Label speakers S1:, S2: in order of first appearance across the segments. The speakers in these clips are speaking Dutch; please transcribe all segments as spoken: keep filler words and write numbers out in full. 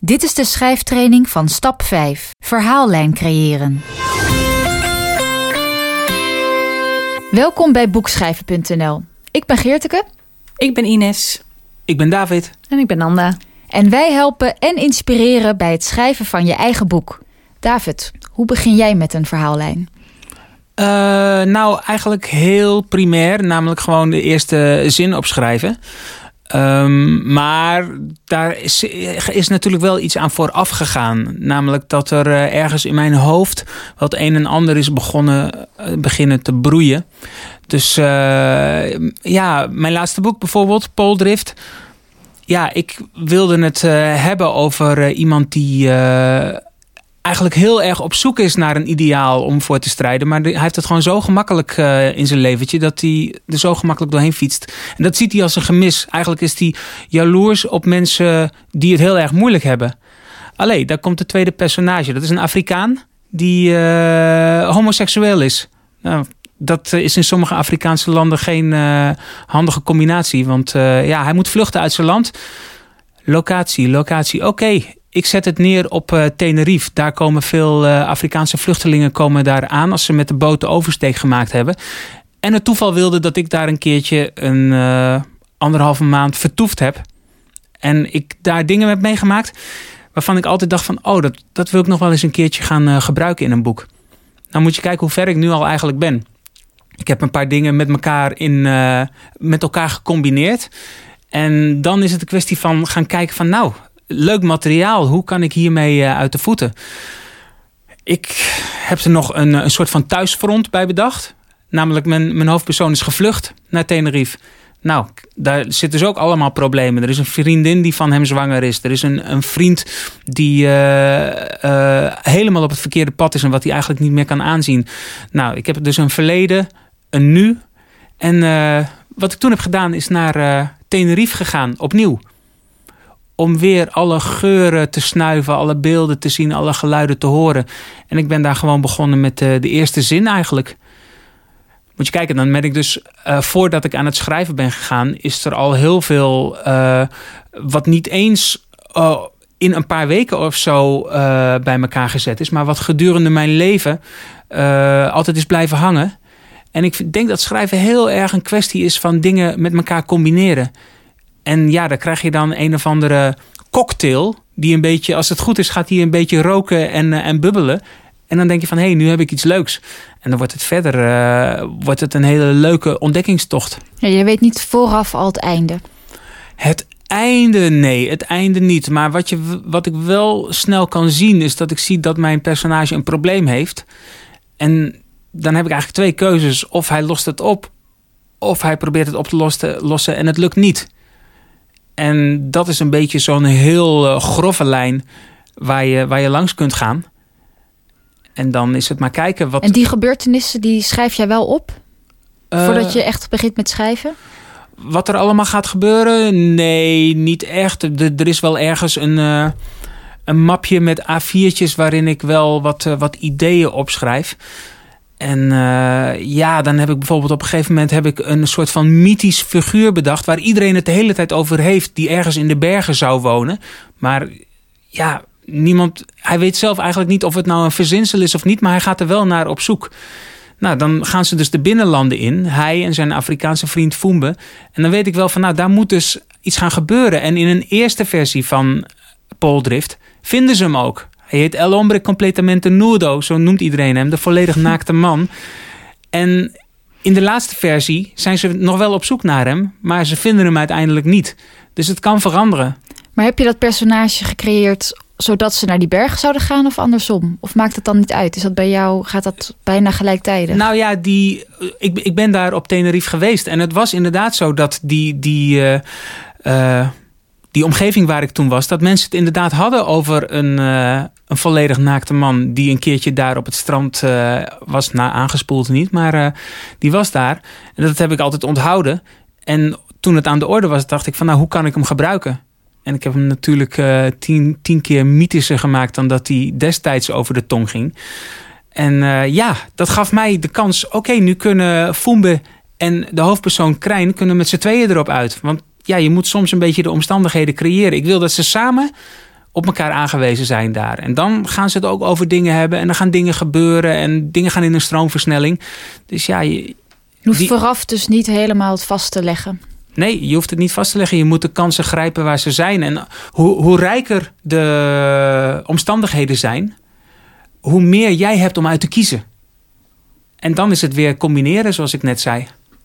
S1: Dit is de schrijftraining van stap vijf. Verhaallijn creëren. Welkom bij boekschrijven punt n l. Ik ben Geerteke.
S2: Ik ben Ines.
S3: Ik ben David.
S2: En ik ben Nanda.
S1: En wij helpen en inspireren bij het schrijven van je eigen boek. David, hoe begin jij met een verhaallijn?
S3: Uh, nou, eigenlijk heel primair. Namelijk gewoon de eerste zin opschrijven. Um, maar daar is, is natuurlijk wel iets aan vooraf gegaan. Namelijk dat er uh, ergens in mijn hoofd wat een en ander is begonnen, uh, beginnen te broeien. Dus uh, ja, mijn laatste boek bijvoorbeeld, Poldrift. Ja, ik wilde het uh, hebben over uh, iemand die uh, eigenlijk heel erg op zoek is naar een ideaal om voor te strijden. Maar hij heeft het gewoon zo gemakkelijk uh, in zijn leventje dat hij er zo gemakkelijk doorheen fietst. En dat ziet hij als een gemis. Eigenlijk is hij jaloers op mensen die het heel erg moeilijk hebben. Allee, daar komt het tweede personage. Dat is een Afrikaan die uh, homoseksueel is. Nou, dat is in sommige Afrikaanse landen geen uh, handige combinatie. Want uh, ja, hij moet vluchten uit zijn land. Locatie, locatie. Oké, okay, ik zet het neer op uh, Tenerife. Daar komen veel uh, Afrikaanse vluchtelingen komen daar aan als ze met de boot de oversteek gemaakt hebben. En het toeval wilde dat ik daar een keertje een uh, anderhalve maand vertoefd heb. En ik daar dingen heb meegemaakt waarvan ik altijd dacht van, oh, dat, dat wil ik nog wel eens een keertje gaan uh, gebruiken in een boek. Nou moet je kijken hoe ver ik nu al eigenlijk ben. Ik heb een paar dingen met elkaar, in, uh, met elkaar gecombineerd. En dan is het een kwestie van gaan kijken van, nou, leuk materiaal. Hoe kan ik hiermee uh, uit de voeten? Ik heb er nog een, een soort van thuisfront bij bedacht. Namelijk mijn, mijn hoofdpersoon is gevlucht naar Tenerife. Nou, daar zitten dus ook allemaal problemen. Er is een vriendin die van hem zwanger is. Er is een, een vriend die uh, uh, helemaal op het verkeerde pad is en wat hij eigenlijk niet meer kan aanzien. Nou, ik heb dus een verleden, een nu. En uh, wat ik toen heb gedaan is naar uh, Tenerife gegaan, opnieuw. Om weer alle geuren te snuiven, alle beelden te zien, alle geluiden te horen. En ik ben daar gewoon begonnen met uh, de eerste zin eigenlijk. Moet je kijken, dan ben ik dus, uh, voordat ik aan het schrijven ben gegaan, is er al heel veel, uh, wat niet eens uh, in een paar weken of zo uh, bij elkaar gezet is, maar wat gedurende mijn leven uh, altijd is blijven hangen. En ik denk dat schrijven heel erg een kwestie is van dingen met elkaar combineren. En ja, daar krijg je dan een of andere cocktail, die een beetje, als het goed is, gaat die een beetje roken en, uh, en bubbelen. En dan denk je van, hé, hey, nu heb ik iets leuks. En dan wordt het verder uh, wordt het een hele leuke ontdekkingstocht.
S1: Ja, je weet niet vooraf al het einde.
S3: Het einde, nee, het einde niet. Maar wat, je, wat ik wel snel kan zien, is dat ik zie dat mijn personage een probleem heeft. En dan heb ik eigenlijk twee keuzes. Of hij lost het op, of hij probeert het op te lossen, lossen en het lukt niet. En dat is een beetje zo'n heel uh, grove lijn waar je, waar je langs kunt gaan. En dan is het maar kijken wat.
S1: En die gebeurtenissen, die schrijf jij wel op? Uh, voordat je echt begint met schrijven?
S3: Wat er allemaal gaat gebeuren? Nee, niet echt. Er, er is wel ergens een, uh, een mapje met A viertjes waarin ik wel wat, uh, wat ideeën opschrijf. En uh, ja, dan heb ik bijvoorbeeld op een gegeven moment heb ik een soort van mythisch figuur bedacht waar iedereen het de hele tijd over heeft, die ergens in de bergen zou wonen. Maar ja, niemand, hij weet zelf eigenlijk niet of het nou een verzinsel is of niet, maar hij gaat er wel naar op zoek. Nou, dan gaan ze dus de binnenlanden in, hij en zijn Afrikaanse vriend Fumbe. En dan weet ik wel van, nou, daar moet dus iets gaan gebeuren. En in een eerste versie van Poldrift vinden ze hem ook. Hij heet El Hombre Completamente Nudo, zo noemt iedereen hem, de volledig naakte man. En in de laatste versie zijn ze nog wel op zoek naar hem, maar ze vinden hem uiteindelijk niet. Dus het kan veranderen.
S1: Maar heb je dat personage gecreëerd zodat ze naar die bergen zouden gaan of andersom? Of maakt het dan niet uit? Is dat bij jou, gaat dat bijna gelijktijdig?
S3: Nou ja, die, ik, ik ben daar op Tenerife geweest. En het was inderdaad zo dat die, die, uh, uh, die omgeving waar ik toen was, dat mensen het inderdaad hadden over een, uh, een volledig naakte man die een keertje daar op het strand uh, was, nou, aangespoeld niet, maar uh, die was daar. En dat heb ik altijd onthouden. En toen het aan de orde was, dacht ik van, nou, hoe kan ik hem gebruiken? En ik heb hem natuurlijk uh, tien, tien keer mythischer gemaakt dan dat hij destijds over de tong ging. En uh, ja, dat gaf mij de kans. Oké, okay, nu kunnen Fumbe en de hoofdpersoon Krijn kunnen met z'n tweeën erop uit. Want ja, je moet soms een beetje de omstandigheden creëren. Ik wil dat ze samen op elkaar aangewezen zijn daar. En dan gaan ze het ook over dingen hebben. En dan gaan dingen gebeuren. En dingen gaan in een stroomversnelling. Dus ja... Je,
S1: je hoeft
S3: die,
S1: vooraf dus niet helemaal het vast te leggen.
S3: Nee, je hoeft het niet vast te leggen. Je moet de kansen grijpen waar ze zijn. En hoe, hoe rijker de omstandigheden zijn... hoe meer jij hebt om uit te kiezen. En dan is het weer combineren, zoals ik net zei.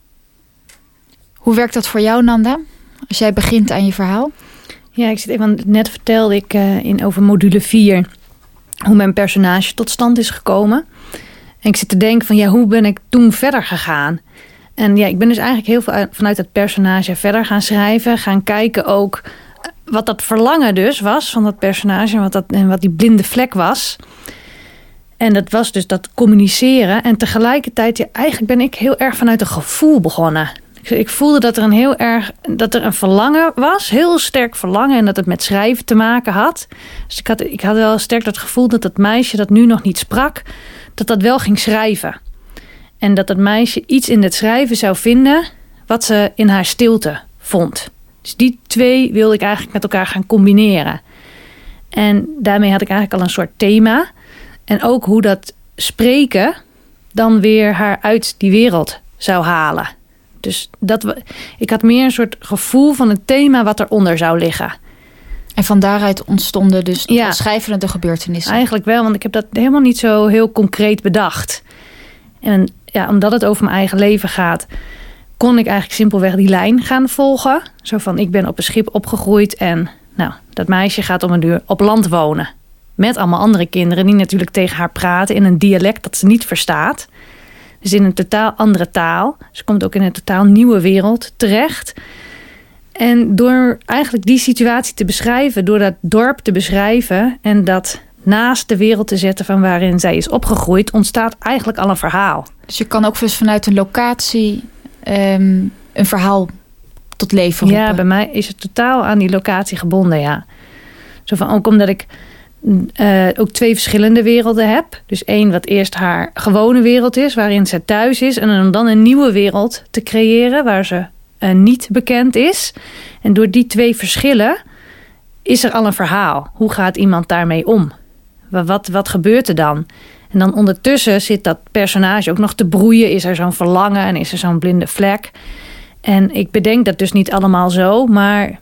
S1: Hoe werkt dat voor jou, Nanda? Als jij begint aan je verhaal?
S2: Ja, ik zit even, net vertelde ik uh, in over module vier... hoe mijn personage tot stand is gekomen. En ik zit te denken van, ja, hoe ben ik toen verder gegaan? En ja, ik ben dus eigenlijk heel veel uit, vanuit het personage verder gaan schrijven. Gaan kijken ook wat dat verlangen dus was van dat personage. Wat dat, en wat die blinde vlek was. En dat was dus dat communiceren. En tegelijkertijd, ja, eigenlijk ben ik heel erg vanuit een gevoel begonnen. Ik, ik voelde dat er een heel erg, dat er een verlangen was. Heel sterk verlangen. En dat het met schrijven te maken had. Dus ik had, ik had wel sterk dat gevoel dat dat meisje dat nu nog niet sprak, dat dat wel ging schrijven. En dat dat meisje iets in het schrijven zou vinden wat ze in haar stilte vond. Dus die twee wilde ik eigenlijk met elkaar gaan combineren. En daarmee had ik eigenlijk al een soort thema. En ook hoe dat spreken dan weer haar uit die wereld zou halen. Dus dat, ik had meer een soort gevoel van het thema wat eronder zou liggen.
S1: En van daaruit ontstonden dus
S2: ja,
S1: schrijvende gebeurtenissen.
S2: Eigenlijk wel, want ik heb dat helemaal niet zo heel concreet bedacht. En ja, omdat het over mijn eigen leven gaat, kon ik eigenlijk simpelweg die lijn gaan volgen. Zo van, ik ben op een schip opgegroeid en nou, dat meisje gaat om een duur op land wonen. Met allemaal andere kinderen die natuurlijk tegen haar praten in een dialect dat ze niet verstaat. Dus in een totaal andere taal. Ze komt ook in een totaal nieuwe wereld terecht. En door eigenlijk die situatie te beschrijven, door dat dorp te beschrijven en dat naast de wereld te zetten van waarin zij is opgegroeid, ontstaat eigenlijk al een verhaal.
S1: Dus je kan ook dus vanuit een locatie um, een verhaal tot leven roepen.
S2: Ja, bij mij is het totaal aan die locatie gebonden, ja. Zo van, ook omdat ik uh, ook twee verschillende werelden heb. Dus één wat eerst haar gewone wereld is, waarin ze thuis is. En dan een nieuwe wereld te creëren waar ze uh, niet bekend is. En door die twee verschillen is er al een verhaal. Hoe gaat iemand daarmee om? Wat, wat gebeurt er dan? En dan ondertussen zit dat personage ook nog te broeien. Is er zo'n verlangen en is er zo'n blinde vlek? En ik bedenk dat dus niet allemaal zo, maar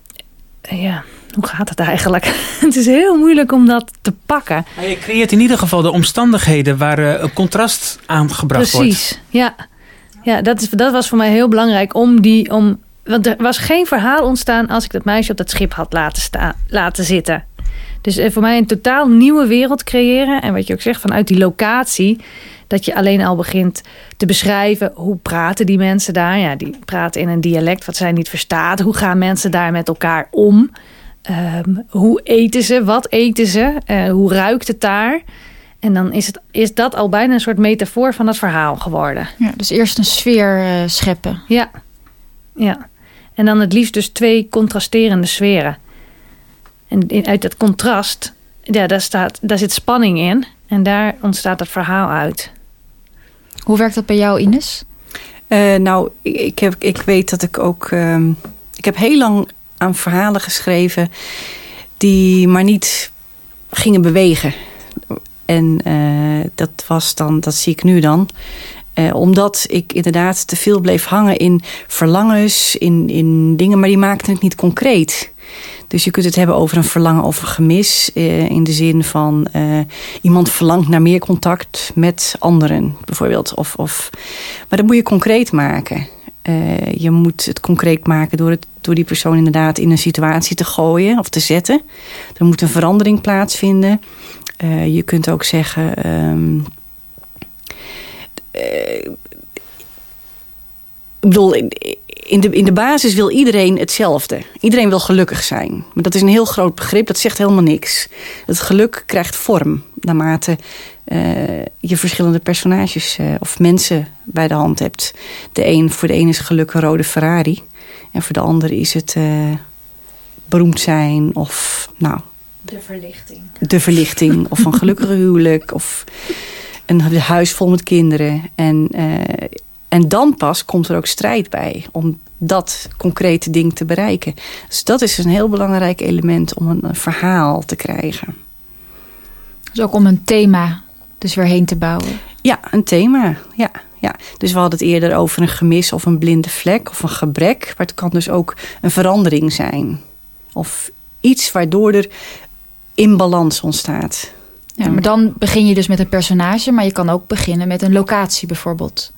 S2: ja, hoe gaat het eigenlijk? Het is heel moeilijk om dat te pakken.
S3: Maar je creëert in ieder geval de omstandigheden waar uh, een contrast aangebracht wordt.
S2: Precies, ja. Ja, dat, is, dat was voor mij heel belangrijk om die... Om, want er was geen verhaal ontstaan als ik dat meisje op dat schip had laten, staan, laten zitten. Dus voor mij een totaal nieuwe wereld creëren. En wat je ook zegt, vanuit die locatie, dat je alleen al begint te beschrijven, hoe praten die mensen daar? Ja, die praten in een dialect wat zij niet verstaat. Hoe gaan mensen daar met elkaar om? Um, hoe eten ze? Wat eten ze? Uh, hoe ruikt het daar? En dan is, het, is dat al bijna een soort metafoor van het verhaal geworden.
S1: Ja, dus eerst een sfeer uh, scheppen.
S2: Ja, ja. En dan het liefst dus twee contrasterende sferen. En uit dat contrast, ja, daar, staat, daar zit spanning in. En daar ontstaat het verhaal uit.
S1: Hoe werkt dat bij jou, Ines?
S4: Uh, nou, ik, heb, ik weet dat ik ook... Um, ik heb heel lang aan verhalen geschreven die maar niet gingen bewegen. En uh, dat was dan, dat zie ik nu dan. Uh, omdat ik inderdaad te veel bleef hangen in verlangens, in, in dingen, maar die maakten het niet concreet. Dus je kunt het hebben over een verlangen of een gemis. Uh, in de zin van uh, iemand verlangt naar meer contact met anderen, bijvoorbeeld. Of, of, maar dat moet je concreet maken. Uh, je moet het concreet maken door, het, door die persoon inderdaad in een situatie te gooien of te zetten. Er moet een verandering plaatsvinden. Uh, je kunt ook zeggen... Um, uh, ik bedoel, in de, in de basis wil iedereen hetzelfde. Iedereen wil gelukkig zijn. Maar dat is een heel groot begrip, dat zegt helemaal niks. Het geluk krijgt vorm naarmate uh, je verschillende personages uh, of mensen bij de hand hebt. De een, voor de een is geluk een rode Ferrari. En voor de ander is het uh, beroemd zijn of nou...
S2: De verlichting.
S4: De verlichting of een gelukkige huwelijk of een huis vol met kinderen. En uh, En dan pas komt er ook strijd bij om dat concrete ding te bereiken. Dus dat is een heel belangrijk element om een, een verhaal te krijgen.
S1: Dus ook om een thema dus weer heen te bouwen.
S4: Ja, een thema. Ja, ja. Dus we hadden het eerder over een gemis of een blinde vlek of een gebrek. Maar het kan dus ook een verandering zijn. Of iets waardoor er imbalans ontstaat.
S1: Ja, maar dan begin je dus met een personage, maar je kan ook beginnen met een locatie bijvoorbeeld.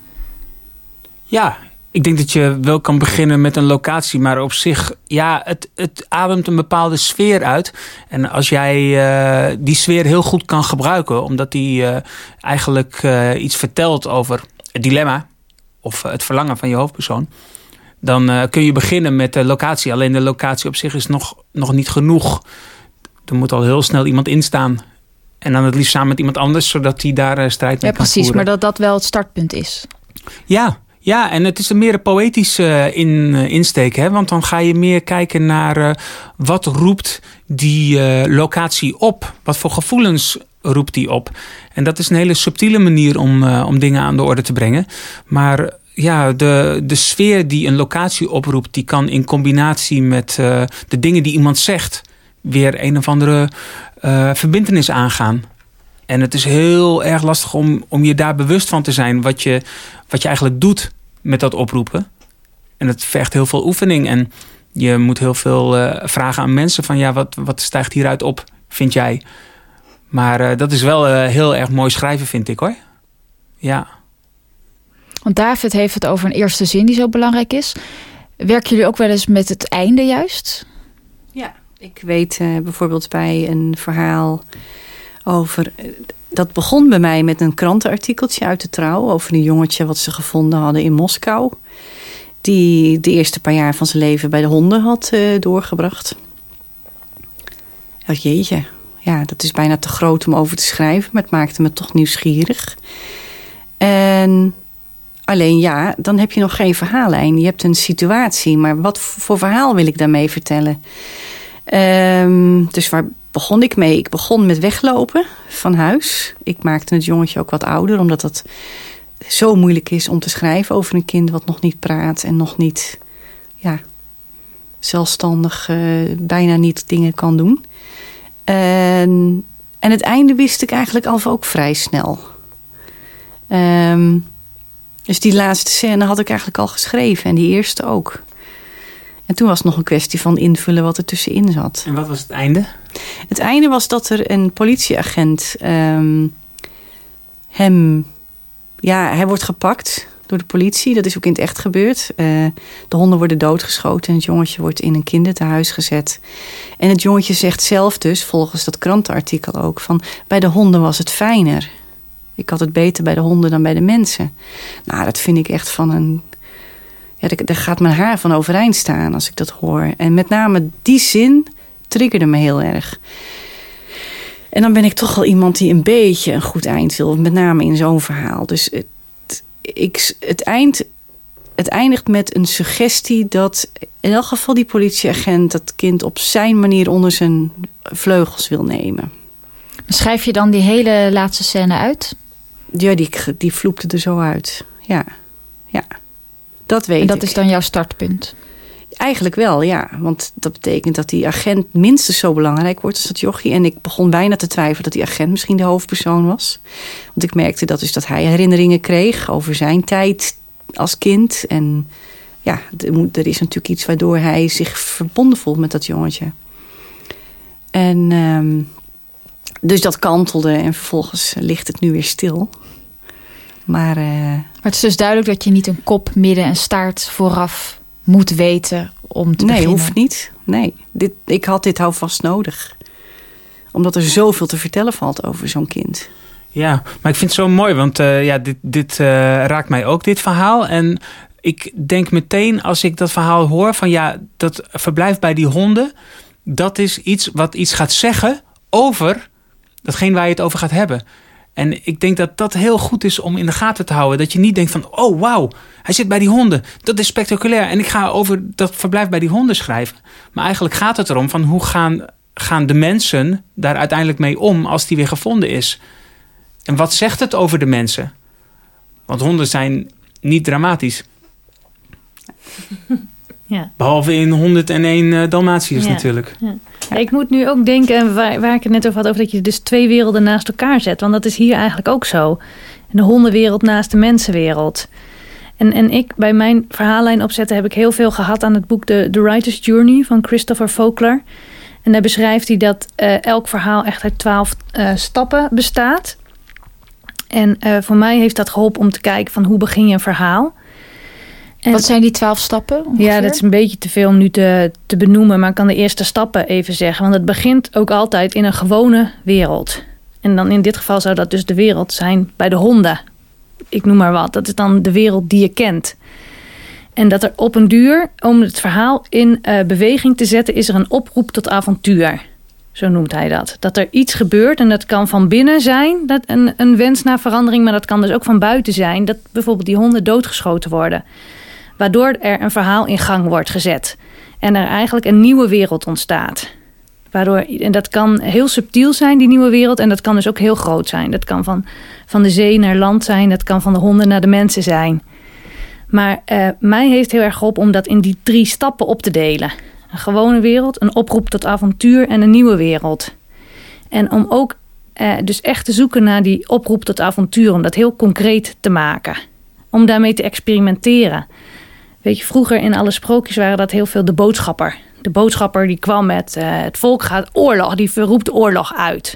S3: Ja, ik denk dat je wel kan beginnen met een locatie, maar op zich, ja, het, het ademt een bepaalde sfeer uit. En als jij uh, die sfeer heel goed kan gebruiken, omdat die uh, eigenlijk uh, iets vertelt over het dilemma of het verlangen van je hoofdpersoon, dan uh, kun je beginnen met de locatie. Alleen de locatie op zich is nog, nog niet genoeg. Er moet al heel snel iemand instaan. En dan het liefst samen met iemand anders, zodat hij daar uh, strijd mee
S1: ja,
S3: kan
S1: precies,
S3: voeren.
S1: maar dat dat wel het startpunt is.
S3: Ja, ja, en het is een meer een poëtische uh, in, uh, insteek. Hè? Want dan ga je meer kijken naar uh, wat roept die uh, locatie op? Wat voor gevoelens roept die op? En dat is een hele subtiele manier om, uh, om dingen aan de orde te brengen. Maar ja, de, de sfeer die een locatie oproept, die kan in combinatie met uh, de dingen die iemand zegt weer een of andere uh, verbintenis aangaan. En het is heel erg lastig om, om je daar bewust van te zijn wat je, wat je eigenlijk doet met dat oproepen. En het vergt heel veel oefening. En je moet heel veel uh, vragen aan mensen van ja, wat, wat stijgt hieruit op, vind jij? Maar uh, dat is wel uh, heel erg mooi schrijven, vind ik hoor. Ja.
S1: Want David heeft het over een eerste zin die zo belangrijk is. Werken jullie ook wel eens met het einde juist?
S4: Ja, ik weet uh, bijvoorbeeld bij een verhaal over. Dat begon bij mij met een krantenartikeltje uit de Trouw over een jongetje wat ze gevonden hadden in Moskou. Die de eerste paar jaar van zijn leven bij de honden had uh, doorgebracht. Oh, jeetje, ja, dat is bijna te groot om over te schrijven, maar het maakte me toch nieuwsgierig. En alleen ja, dan heb je nog geen verhaallijn. Je hebt een situatie, maar wat voor verhaal wil ik daarmee vertellen? Um, dus waar begon ik mee? Ik begon met weglopen van huis. Ik maakte het jongetje ook wat ouder, omdat het zo moeilijk is om te schrijven over een kind wat nog niet praat en nog niet ja, zelfstandig uh, bijna niet dingen kan doen. En, en het einde wist ik eigenlijk al ook vrij snel. Um, dus die laatste scène had ik eigenlijk al geschreven en die eerste ook. En toen was het nog een kwestie van invullen wat er tussenin zat.
S3: En wat was het einde?
S4: Het einde was dat er een politieagent um, hem... Ja, hij wordt gepakt door de politie. Dat is ook in het echt gebeurd. Uh, de honden worden doodgeschoten en het jongetje wordt in een kindertehuis gezet. En het jongetje zegt zelf dus, volgens dat krantenartikel ook, van bij de honden was het fijner. Ik had het beter bij de honden dan bij de mensen. Nou, dat vind ik echt van een... Ja, daar gaat mijn haar van overeind staan als ik dat hoor. En met name die zin triggerde me heel erg. En dan ben ik toch wel iemand die een beetje een goed eind wil. Met name in zo'n verhaal. Dus het, ik, het, eind, het eindigt met een suggestie dat in elk geval die politieagent dat kind op zijn manier onder zijn vleugels wil nemen.
S1: Schrijf je dan die hele laatste scène uit?
S4: Ja, die, die vloepte er zo uit. Ja, ja. Dat weet ik.
S1: En dat is dan jouw startpunt?
S4: Eigenlijk wel, ja. Want dat betekent dat die agent minstens zo belangrijk wordt als dat jochie. En ik begon bijna te twijfelen dat die agent misschien de hoofdpersoon was. Want ik merkte dat, dus dat hij herinneringen kreeg over zijn tijd als kind. En ja, er is natuurlijk iets waardoor hij zich verbonden voelt met dat jongetje. En um, dus dat kantelde en vervolgens ligt het nu weer stil. Maar, uh,
S1: maar het is dus duidelijk dat je niet een kop, midden en staart vooraf moet weten om te
S4: nee,
S1: beginnen.
S4: Nee, hoeft niet. Nee, dit, ik had dit houvast nodig. Omdat er zoveel te vertellen valt over zo'n kind.
S3: Ja, maar ik vind het zo mooi, want uh, ja, dit, dit uh, raakt mij ook, dit verhaal. En ik denk meteen als ik dat verhaal hoor van ja, dat verblijf bij die honden, dat is iets wat iets gaat zeggen over datgene waar je het over gaat hebben. En ik denk dat dat heel goed is om in de gaten te houden. Dat je niet denkt van, oh wauw, hij zit bij die honden. Dat is spectaculair. En ik ga over dat verblijf bij die honden schrijven. Maar eigenlijk gaat het erom van hoe gaan, gaan de mensen daar uiteindelijk mee om als die weer gevonden is. En wat zegt het over de mensen? Want honden zijn niet dramatisch.
S2: Ja.
S3: Behalve in honderdéén uh, Dalmatiërs
S2: ja.
S3: natuurlijk.
S2: Ja. Ja, ik moet nu ook denken, waar, waar ik het net over had, over dat je dus twee werelden naast elkaar zet. Want dat is hier eigenlijk ook zo. De hondenwereld naast de mensenwereld. En, en ik, bij mijn verhaallijn opzetten, heb ik heel veel gehad aan het boek The, The Writer's Journey van Christopher Vogler. En daar beschrijft hij dat uh, elk verhaal echt uit twaalf uh, stappen bestaat. En uh, voor mij heeft dat geholpen om te kijken van hoe begin je een verhaal. En,
S1: wat zijn die twaalf stappen ongeveer?
S2: Ja, dat is een beetje te veel om nu te, te benoemen. Maar ik kan de eerste stappen even zeggen. Want het begint ook altijd in een gewone wereld. En dan in dit geval zou dat dus de wereld zijn bij de honden. Ik noem maar wat. Dat is dan de wereld die je kent. En dat er op een duur, om het verhaal in uh, beweging te zetten, is er een oproep tot avontuur. Zo noemt hij dat. Dat er iets gebeurt en dat kan van binnen zijn, dat een, een wens naar verandering. Maar dat kan dus ook van buiten zijn. Dat bijvoorbeeld die honden doodgeschoten worden. Waardoor er een verhaal in gang wordt gezet. En er eigenlijk een nieuwe wereld ontstaat. Waardoor, en dat kan heel subtiel zijn, die nieuwe wereld. En dat kan dus ook heel groot zijn. Dat kan van, van de zee naar land zijn. Dat kan van de honden naar de mensen zijn. Maar uh, mij heeft heel erg geholpen om dat in die drie stappen op te delen. Een gewone wereld, een oproep tot avontuur en een nieuwe wereld. En om ook uh, dus echt te zoeken naar die oproep tot avontuur. Om dat heel concreet te maken. Om daarmee te experimenteren. Weet je, vroeger in alle sprookjes waren dat heel veel de boodschapper. De boodschapper die kwam met uh, het volk gaat oorlog, die verroept oorlog uit.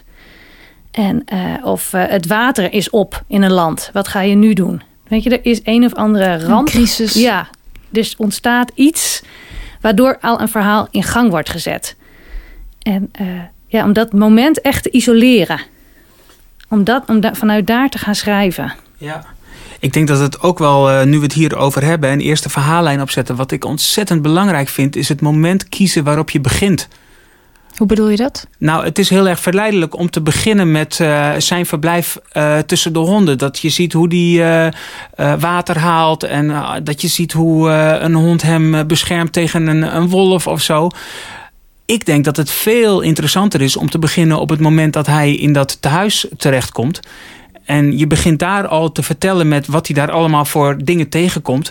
S2: En, uh, of uh, het water is op in een land, wat ga je nu doen? Weet je, er is een of andere ramp.
S1: Een crisis.
S2: Ja, dus ontstaat iets waardoor al een verhaal in gang wordt gezet. En uh, ja, om dat moment echt te isoleren. Om, dat, om da- vanuit daar te gaan schrijven.
S3: Ja. Ik denk dat het ook wel, uh, nu we het hierover hebben, een eerste verhaallijn opzetten. Wat ik ontzettend belangrijk vind, is het moment kiezen waarop je begint.
S1: Hoe bedoel je dat?
S3: Nou, het is heel erg verleidelijk om te beginnen met uh, zijn verblijf uh, tussen de honden. Dat je ziet hoe die uh, uh, water haalt en uh, dat je ziet hoe uh, een hond hem uh, beschermt tegen een, een wolf of zo. Ik denk dat het veel interessanter is om te beginnen op het moment dat hij in dat tehuis terechtkomt. En je begint daar al te vertellen met wat hij daar allemaal voor dingen tegenkomt.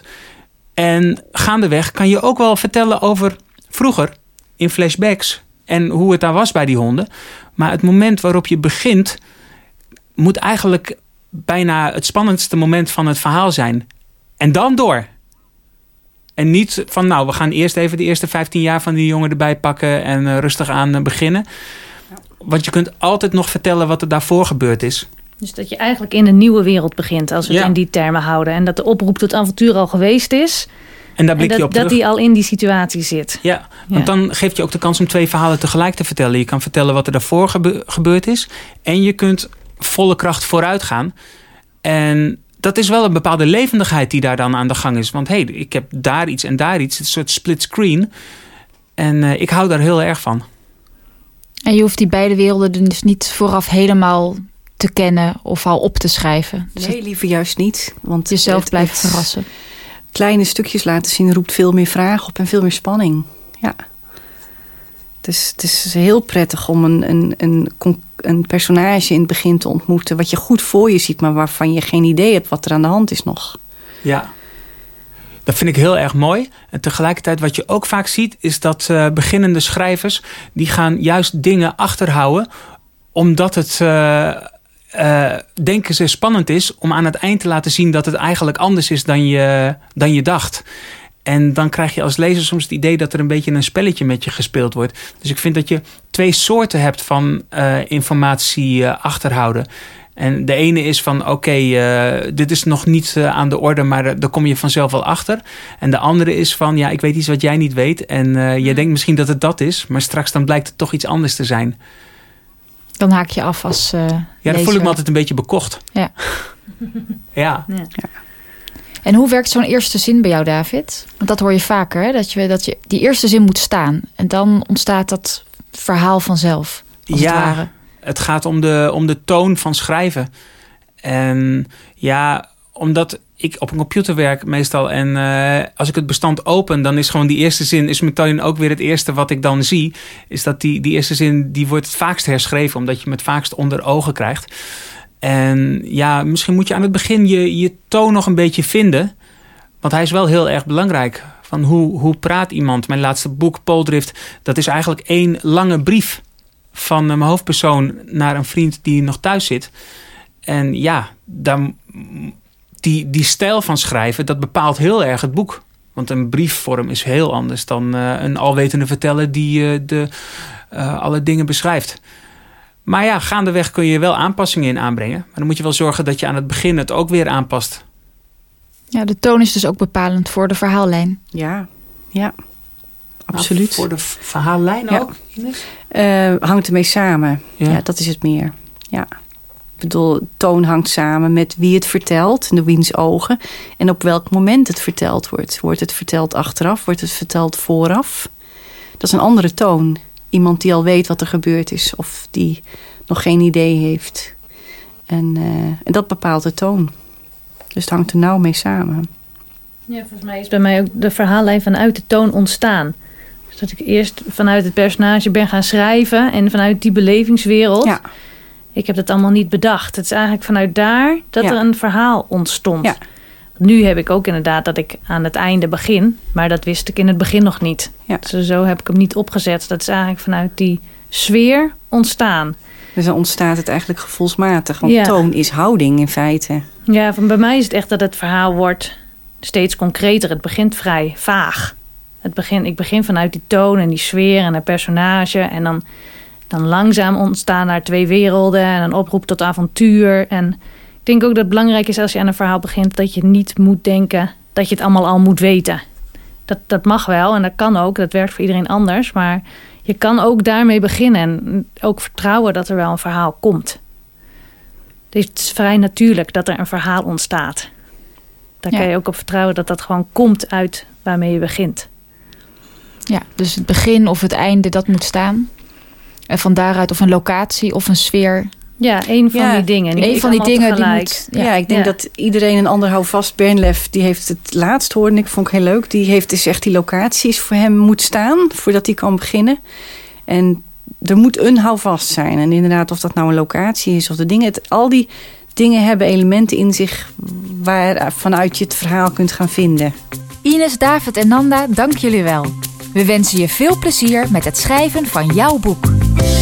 S3: En gaandeweg kan je ook wel vertellen over vroeger in flashbacks en hoe het daar was bij die honden. Maar het moment waarop je begint moet eigenlijk bijna het spannendste moment van het verhaal zijn. En dan door. En niet van nou, we gaan eerst even de eerste vijftien jaar van die jongen erbij pakken en uh, rustig aan uh, beginnen. Want je kunt altijd nog vertellen wat er daarvoor gebeurd is.
S2: Dus dat je eigenlijk in een nieuwe wereld begint, als we het
S3: ja.
S2: in die termen houden. En dat de oproep tot avontuur al geweest is.
S3: En daar blik
S2: en
S3: je
S2: dat,
S3: op terug.
S2: dat die al in die situatie zit.
S3: Ja, want ja. dan geeft je ook de kans om twee verhalen tegelijk te vertellen. Je kan vertellen wat er daarvoor gebe- gebeurd is. En je kunt volle kracht vooruit gaan. En dat is wel een bepaalde levendigheid die daar dan aan de gang is. Want hé, hey, ik heb daar iets en daar iets. Het is een soort split screen. En uh, ik hou daar heel erg van.
S1: En je hoeft die beide werelden dus niet vooraf helemaal te kennen of al op te schrijven. Dus
S4: nee, liever juist niet. Want
S1: jezelf
S4: het,
S1: blijft
S4: het
S1: verrassen.
S4: Kleine stukjes laten zien roept veel meer vragen op en veel meer spanning. Ja. Dus het is heel prettig om een, een, een, een personage in het begin te ontmoeten wat je goed voor je ziet, maar waarvan je geen idee hebt wat er aan de hand is nog.
S3: Ja. Dat vind ik heel erg mooi. En tegelijkertijd wat je ook vaak ziet is dat uh, beginnende schrijvers die gaan juist dingen achterhouden omdat het uh, uh, denken ze spannend is om aan het eind te laten zien dat het eigenlijk anders is dan je, dan je dacht. En dan krijg je als lezer soms het idee dat er een beetje een spelletje met je gespeeld wordt. Dus ik vind dat je twee soorten hebt van uh, informatie uh, achterhouden. En de ene is van oké, okay, uh, dit is nog niet uh, aan de orde, maar uh, daar kom je vanzelf wel achter. En de andere is van ja, ik weet iets wat jij niet weet. En uh, jij denkt misschien dat het dat is, maar straks dan blijkt het toch iets anders te zijn.
S1: Dan haak je af als uh,
S3: Ja, dan
S1: lezer.
S3: voel ik me altijd een beetje bekocht.
S1: Ja.
S3: ja.
S2: Ja.
S4: Ja.
S1: En hoe werkt zo'n eerste zin bij jou, David? Want dat hoor je vaker, hè? Dat je, dat je die eerste zin moet staan. En dan ontstaat dat verhaal vanzelf, als
S3: ja,
S1: het ware.
S3: Het gaat om de, om de toon van schrijven. En ja, omdat ik op een computer werk meestal en uh, als ik het bestand open, dan is gewoon die eerste zin is meteen ook weer het eerste wat ik dan zie. Is dat die, die eerste zin, die wordt het vaakst herschreven, omdat je hem het vaakst onder ogen krijgt. En ja, misschien moet je aan het begin je, je toon nog een beetje vinden. Want hij is wel heel erg belangrijk. Van hoe, hoe praat iemand? Mijn laatste boek, Pooldrift, dat is eigenlijk één lange brief van mijn hoofdpersoon naar een vriend die nog thuis zit. En ja, dan, die, die stijl van schrijven, dat bepaalt heel erg het boek. Want een briefvorm is heel anders dan uh, een alwetende verteller die uh, de, uh, alle dingen beschrijft. Maar ja, gaandeweg kun je wel aanpassingen in aanbrengen. Maar dan moet je wel zorgen dat je aan het begin het ook weer aanpast.
S1: Ja, de toon is dus ook bepalend voor de verhaallijn.
S4: Ja, ja. Absoluut.
S3: Nou, voor de verhaallijn
S4: ja.
S3: ook, Ines?
S4: Uh, hangt ermee samen. Ja. ja, dat is het meer. Ja. Ik bedoel, toon hangt samen met wie het vertelt, de wiens ogen. En op welk moment het verteld wordt. Wordt het verteld achteraf? Wordt het verteld vooraf? Dat is een andere toon. Iemand die al weet wat er gebeurd is. Of die nog geen idee heeft. En, uh, en dat bepaalt de toon. Dus het hangt er nauw mee samen.
S2: Ja, volgens mij is bij mij ook de verhaallijn vanuit de toon ontstaan. Dus dat ik eerst vanuit het personage ben gaan schrijven. En vanuit die belevingswereld.
S4: Ja.
S2: Ik heb dat allemaal niet bedacht. Het is eigenlijk vanuit daar dat ja. er een verhaal ontstond.
S4: Ja.
S2: Nu heb ik ook inderdaad dat ik aan het einde begin. Maar dat wist ik in het begin nog niet.
S4: Ja.
S2: Dus zo heb ik hem niet opgezet. Dat is eigenlijk vanuit die sfeer ontstaan.
S4: Dus dan ontstaat het eigenlijk gevoelsmatig. Want
S2: ja.
S4: toon is houding in feite.
S2: Ja, van bij mij is het echt dat het verhaal wordt steeds concreter. Het begint vrij vaag. Het begin, ik begin vanuit die toon en die sfeer en het personage. En dan, dan langzaam ontstaan daar twee werelden. En een oproep tot avontuur. En ik denk ook dat het belangrijk is als je aan een verhaal begint, dat je niet moet denken dat je het allemaal al moet weten. Dat, dat mag wel en dat kan ook. Dat werkt voor iedereen anders. Maar je kan ook daarmee beginnen. En ook vertrouwen dat er wel een verhaal komt. Het is vrij natuurlijk dat er een verhaal ontstaat. Daar ja. kan je ook op vertrouwen dat dat gewoon komt uit waarmee je begint.
S1: Ja, dus het begin of het einde, dat moet staan. En van daaruit of een locatie of een sfeer.
S2: Ja, één van ja, die dingen.
S1: Een van die dingen die moet...
S4: Ja, ja ik denk ja. dat iedereen een ander houvast. Bernlef, die heeft het laatst hoorde ik, vond ik heel leuk. Die heeft dus echt die locaties voor hem moet staan voordat hij kan beginnen. En er moet een houvast zijn. En inderdaad, of dat nou een locatie is of de dingen. Het, al die dingen hebben elementen in zich waar vanuit je het verhaal kunt gaan vinden.
S5: Ines, David en Nanda, dank jullie wel. We wensen je veel plezier met het schrijven van jouw boek.